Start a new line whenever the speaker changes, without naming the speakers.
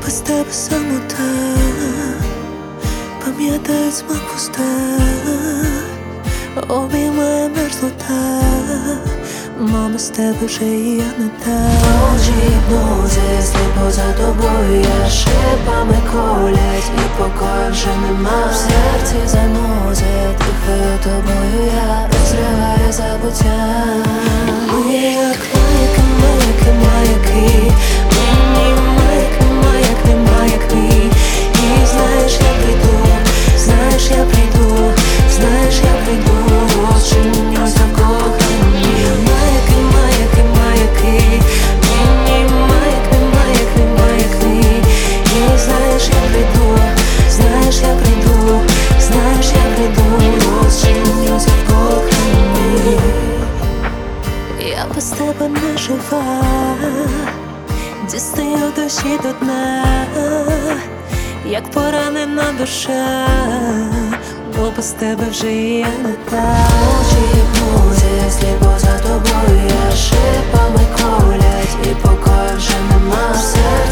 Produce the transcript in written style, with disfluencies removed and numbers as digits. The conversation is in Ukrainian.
без тебе самота, пам'ятають смак пуста, обіймає мерзлота, мама, з тебе вже і я не та.
Очі гіпнози, сліпо за тобою, я шипами колять, і покою вже нема. В серці занози, дихаю тобою, я розриваю забуття.
Ми як маяки, маяки, маяки, мені маяк, маяк мій. І знаєш, я прийду, знаєш, я прийду, знаєш, я прийду, розчинюсь навколо храні. Маяки, маяки, маяки, мені маяк, маяк мій. І знаєш, я прийду, знаєш, я прийду, знаєш, я прийду, розчинюсь навколо храні. Я без тебе не жива, дістаю душі до дна, як поранена душа, бо без тебе вже і я не та.
Очі гіпнози, сліпо за тобою, я шипами колять, і покою вже нема. В серці